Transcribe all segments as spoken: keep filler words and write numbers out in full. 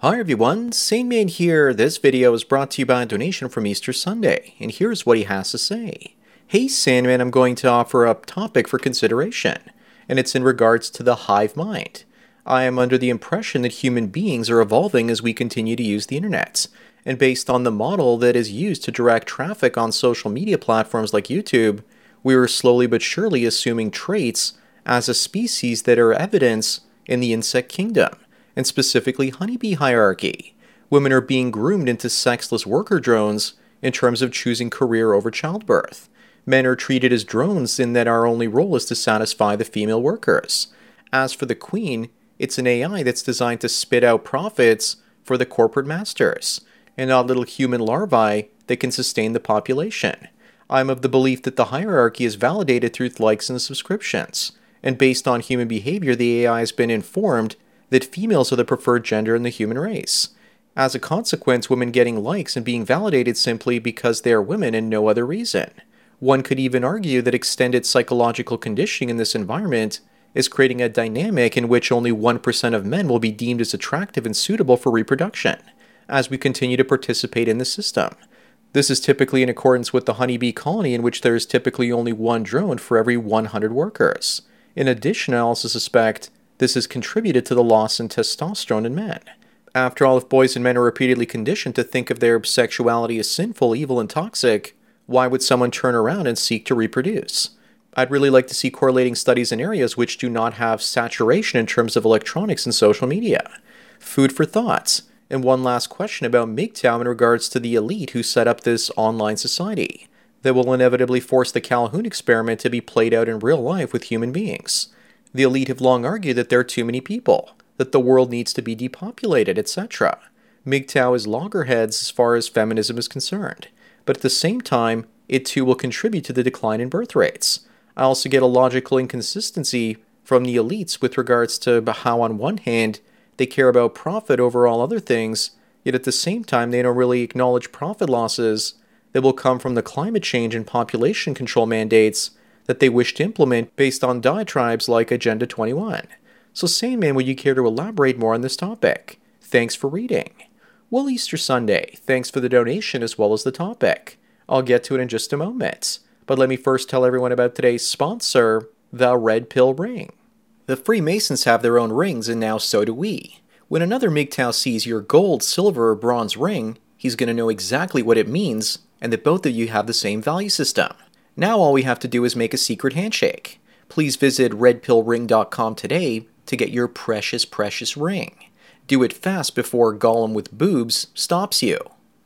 Hi everyone, Sane Man here. This video is brought to you by a donation from Easter Sunday, and here's what he has to say. Hey Sandman, I'm going to offer up a topic for consideration, and it's in regards to the hive mind. I am under the impression that human beings are evolving as we continue to use the internet, and based on the model that is used to direct traffic on social media platforms like YouTube, we are slowly but surely assuming traits as a species that are evidence in the insect kingdom, and specifically honeybee hierarchy. Women are being groomed into sexless worker drones in terms of choosing career over childbirth. Men are treated as drones in that our only role is to satisfy the female workers. As for the queen, it's an A I that's designed to spit out profits for the corporate masters, and not little human larvae that can sustain the population. I'm of the belief that the hierarchy is validated through likes and subscriptions, and based on human behavior, the A I has been informed that females are the preferred gender in the human race. As a consequence, women getting likes and being validated simply because they are women and no other reason. One could even argue that extended psychological conditioning in this environment is creating a dynamic in which only one percent of men will be deemed as attractive and suitable for reproduction, as we continue to participate in the system. This is typically in accordance with the honeybee colony, in which there is typically only one drone for every one hundred workers. In addition, I also suspect this has contributed to the loss in testosterone in men. After all, if boys and men are repeatedly conditioned to think of their sexuality as sinful, evil, and toxic, why would someone turn around and seek to reproduce? I'd really like to see correlating studies in areas which do not have saturation in terms of electronics and social media. Food for thoughts. And one last question about M G T O W in regards to the elite who set up this online society that will inevitably force the Calhoun experiment to be played out in real life with human beings. The elite have long argued that there are too many people, that the world needs to be depopulated, et cetera. M G T O W is loggerheads as far as feminism is concerned, but at the same time, it too will contribute to the decline in birth rates. I also get a logical inconsistency from the elites with regards to how on one hand, they care about profit over all other things, yet at the same time they don't really acknowledge profit losses that will come from the climate change and population control mandates that they wish to implement based on diatribes like Agenda twenty-one. So Sandman, would you care to elaborate more on this topic? Thanks for reading. Well, Easter Sunday, thanks for the donation as well as the topic. I'll get to it in just a moment, but let me first tell everyone about today's sponsor, the Red Pill Ring. The Freemasons have their own rings, and now so do we. When another M G T O W sees your gold, silver, or bronze ring, he's going to know exactly what it means, and that both of you have the same value system. Now all we have to do is make a secret handshake. Please visit red pill ring dot com today to get your precious, precious ring. Do it fast before Gollum with boobs stops you.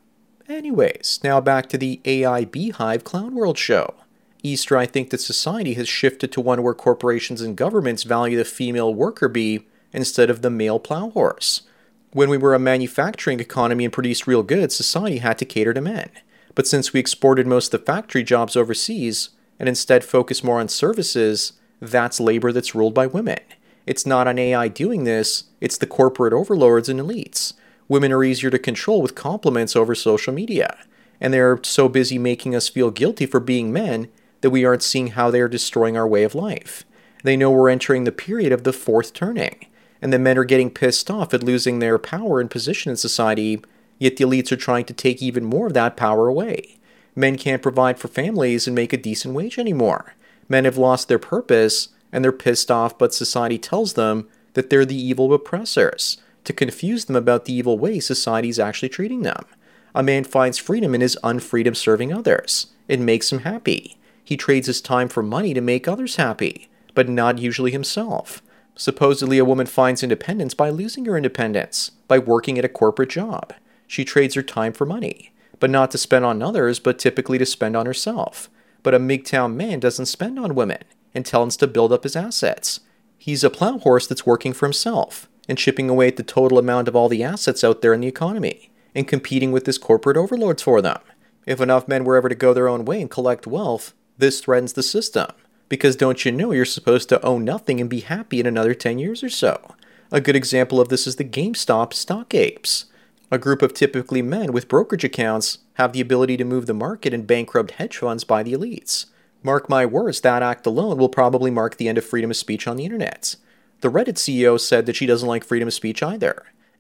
Anyways, now back to the A I Beehive Clown World show. Easter, I think that society has shifted to one where corporations and governments value the female worker bee instead of the male plow horse. When we were a manufacturing economy and produced real goods, society had to cater to men. But since we exported most of the factory jobs overseas, and instead focus more on services, that's labor that's ruled by women. It's not an A I doing this, it's the corporate overlords and elites. Women are easier to control with compliments over social media, and they're so busy making us feel guilty for being men that we aren't seeing how they are destroying our way of life. They know we're entering the period of the fourth turning, and the men are getting pissed off at losing their power and position in society, yet the elites are trying to take even more of that power away. Men can't provide for families and make a decent wage anymore. Men have lost their purpose, and they're pissed off, but society tells them that they're the evil oppressors, to confuse them about the evil way society is actually treating them. A man finds freedom in his unfreedom serving others. It makes him happy. He trades his time for money to make others happy, but not usually himself. Supposedly, a woman finds independence by losing her independence, by working at a corporate job. She trades her time for money, but not to spend on others, but typically to spend on herself. But a M G T O W man doesn't spend on women and tends to build up his assets. He's a plow horse that's working for himself and chipping away at the total amount of all the assets out there in the economy and competing with his corporate overlords for them. If enough men were ever to go their own way and collect wealth, this threatens the system. Because don't you know you're supposed to own nothing and be happy in another ten years or so? A good example of this is the GameStop stock apes. A group of typically men with brokerage accounts have the ability to move the market and bankrupt hedge funds by the elites. Mark my words, that act alone will probably mark the end of freedom of speech on the internet. The Reddit C E O said that she doesn't like freedom of speech either.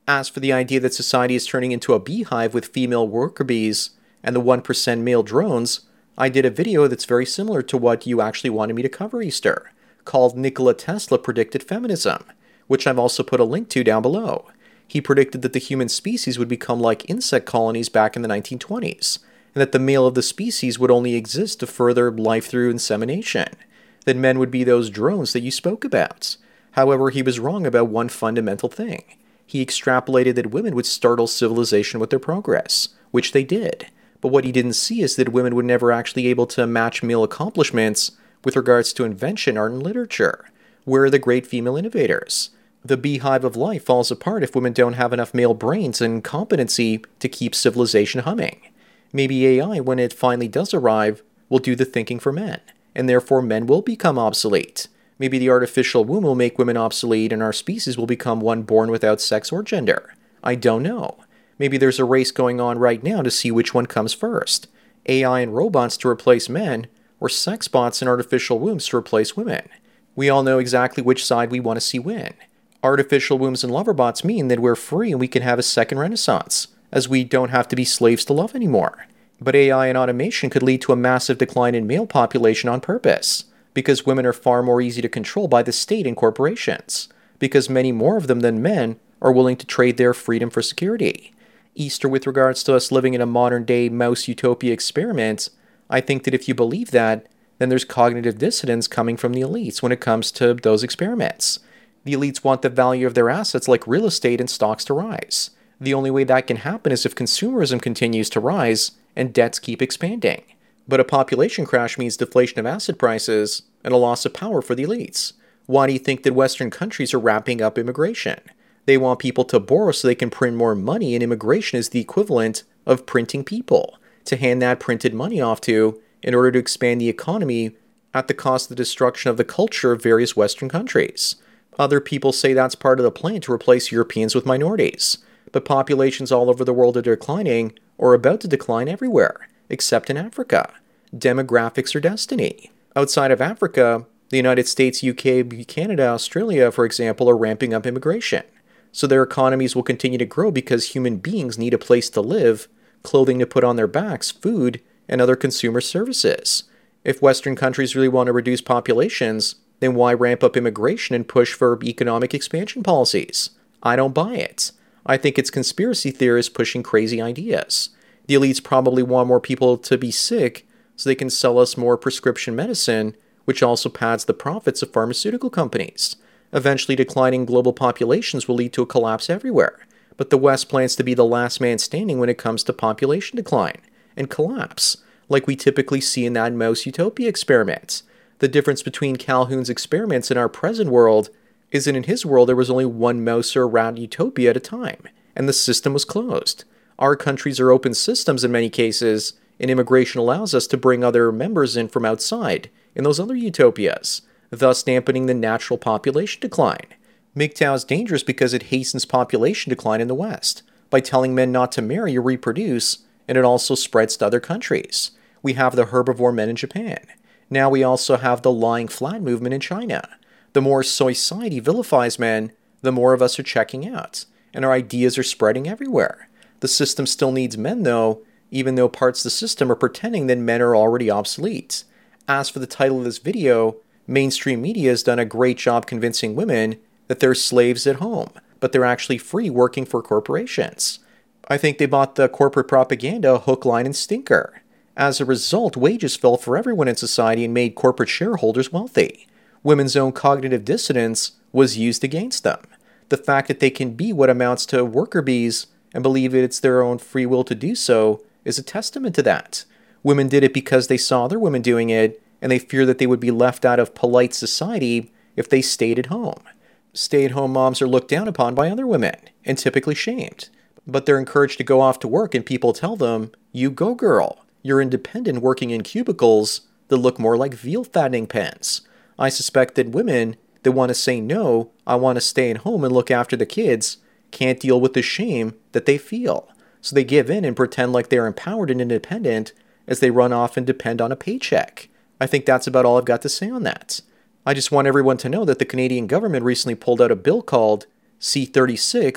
As for the idea that society is turning into a beehive with female worker bees and the one percent male drones, I did a video that's very similar to what you actually wanted me to cover, Easter, called Nikola Tesla Predicted Feminism, which I've also put a link to down below. He predicted that the human species would become like insect colonies back in the nineteen twenties, and that the male of the species would only exist to further life through insemination, that men would be those drones that you spoke about. However, he was wrong about one fundamental thing. He extrapolated that women would startle civilization with their progress, which they did. But what he didn't see is that women were never actually able to match male accomplishments with regards to invention, art, and literature. Where are the great female innovators? The beehive of life falls apart if women don't have enough male brains and competency to keep civilization humming. Maybe A I, when it finally does arrive, will do the thinking for men, and therefore men will become obsolete. Maybe the artificial womb will make women obsolete and our species will become one born without sex or gender. I don't know. Maybe there's a race going on right now to see which one comes first. A I and robots to replace men, or sex bots and artificial wombs to replace women. We all know exactly which side we want to see win. Artificial wombs and lover bots mean that we're free and we can have a second renaissance, as we don't have to be slaves to love anymore. But A I and automation could lead to a massive decline in male population on purpose, because women are far more easy to control by the state and corporations, because many more of them than men are willing to trade their freedom for security. Easter, with regards to us living in a modern-day mouse utopia experiment, I think that if you believe that, then there's cognitive dissonance coming from the elites when it comes to those experiments. The elites want the value of their assets like real estate and stocks to rise. The only way that can happen is if consumerism continues to rise and debts keep expanding. But a population crash means deflation of asset prices and a loss of power for the elites. Why do you think that Western countries are ramping up immigration? They want people to borrow so they can print more money, and immigration is the equivalent of printing people to hand that printed money off to in order to expand the economy at the cost of the destruction of the culture of various Western countries. Other people say that's part of the plan to replace Europeans with minorities. But populations all over the world are declining or about to decline everywhere, except in Africa. Demographics are destiny. Outside of Africa, the United States, U K, Canada, Australia, for example, are ramping up immigration. So their economies will continue to grow because human beings need a place to live, clothing to put on their backs, food, and other consumer services. If Western countries really want to reduce populations, then why ramp up immigration and push for economic expansion policies? I don't buy it. I think it's conspiracy theorists pushing crazy ideas. The elites probably want more people to be sick so they can sell us more prescription medicine, which also pads the profits of pharmaceutical companies. Eventually, declining global populations will lead to a collapse everywhere, but the West plans to be the last man standing when it comes to population decline and collapse, like we typically see in that mouse utopia experiment. The difference between Calhoun's experiments and our present world is that in his world there was only one mouse or rat utopia at a time, and the system was closed. Our countries are open systems in many cases, and immigration allows us to bring other members in from outside in those other utopias, thus dampening the natural population decline. M G T O W is dangerous because it hastens population decline in the West by telling men not to marry or reproduce, and it also spreads to other countries. We have the herbivore men in Japan. Now we also have the lying flat movement in China. The more society vilifies men, the more of us are checking out, and our ideas are spreading everywhere. The system still needs men, though, even though parts of the system are pretending that men are already obsolete. As for the title of this video, mainstream media has done a great job convincing women that they're slaves at home, but they're actually free working for corporations. I think they bought the corporate propaganda hook, line, and stinker. As a result, wages fell for everyone in society and made corporate shareholders wealthy. Women's own cognitive dissonance was used against them. The fact that they can be what amounts to worker bees and believe it's their own free will to do so is a testament to that. Women did it because they saw other women doing it, and they fear that they would be left out of polite society if they stayed at home. Stay-at-home moms are looked down upon by other women, and typically shamed. But they're encouraged to go off to work, and people tell them, "You go, girl. You're independent working in cubicles that look more like veal fattening pens." I suspect that women that want to say, "No, I want to stay at home and look after the kids," can't deal with the shame that they feel. So they give in and pretend like they're empowered and independent as they run off and depend on a paycheck. I think that's about all I've got to say on that. I just want everyone to know that the Canadian government recently pulled out a bill called C thirty-six,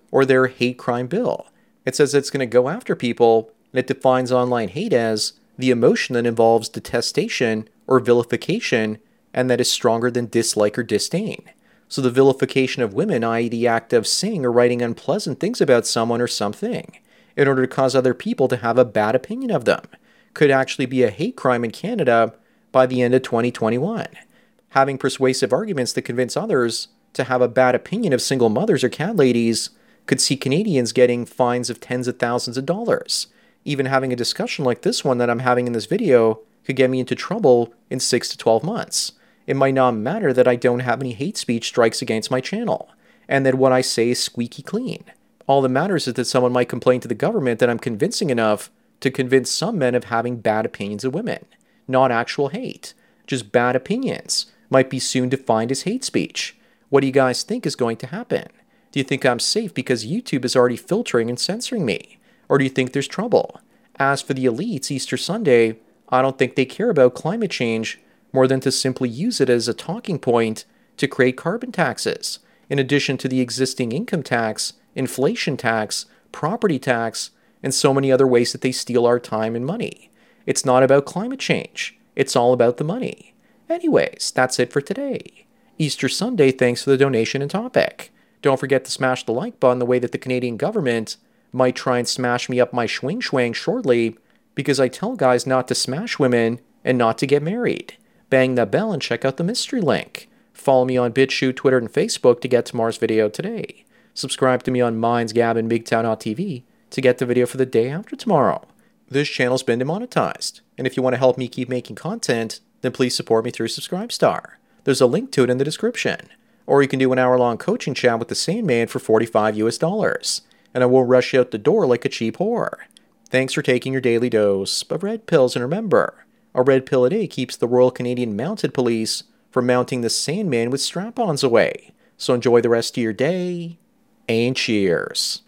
or their hate crime bill. It says it's going to go after people, and it defines online hate as the emotion that involves detestation or vilification, and that is stronger than dislike or disdain. So the vilification of women, that is the act of saying or writing unpleasant things about someone or something, in order to cause other people to have a bad opinion of them, could actually be a hate crime in Canada by the end of twenty twenty-one. Having persuasive arguments to convince others to have a bad opinion of single mothers or cat ladies could see Canadians getting fines of tens of thousands of dollars. Even having a discussion like this one that I'm having in this video could get me into trouble in six to twelve months. It might not matter that I don't have any hate speech strikes against my channel, and that what I say is squeaky clean. All that matters is that someone might complain to the government that I'm convincing enough to convince some men of having bad opinions of women. Not actual hate, just bad opinions might be soon defined as hate speech. What do you guys think is going to happen? Do you think I'm safe because YouTube is already filtering and censoring me? Or do you think there's trouble? As for the elites, Easter Sunday, I don't think they care about climate change more than to simply use it as a talking point to create carbon taxes, in addition to the existing income tax, inflation tax, property tax, and so many other ways that they steal our time and money. It's not about climate change. It's all about the money. Anyways, that's it for today. Easter Sunday, thanks for the donation and topic. Don't forget to smash the like button the way that the Canadian government might try and smash me up my schwing schwang shortly, because I tell guys not to smash women and not to get married. Bang that bell and check out the mystery link. Follow me on BitChute, Twitter, and Facebook to get tomorrow's video today. Subscribe to me on Minds, Gab, and Bigtown dot T V to get the video for the day after tomorrow. This channel's been demonetized, and if you want to help me keep making content, then please support me through Subscribestar. There's a link to it in the description. Or you can do an hour-long coaching chat with the Sandman for forty-five U S dollars, and I won't rush you out the door like a cheap whore. Thanks for taking your daily dose of red pills, and remember, a red pill a day keeps the Royal Canadian Mounted Police from mounting the Sandman with strap-ons away. So enjoy the rest of your day, and cheers.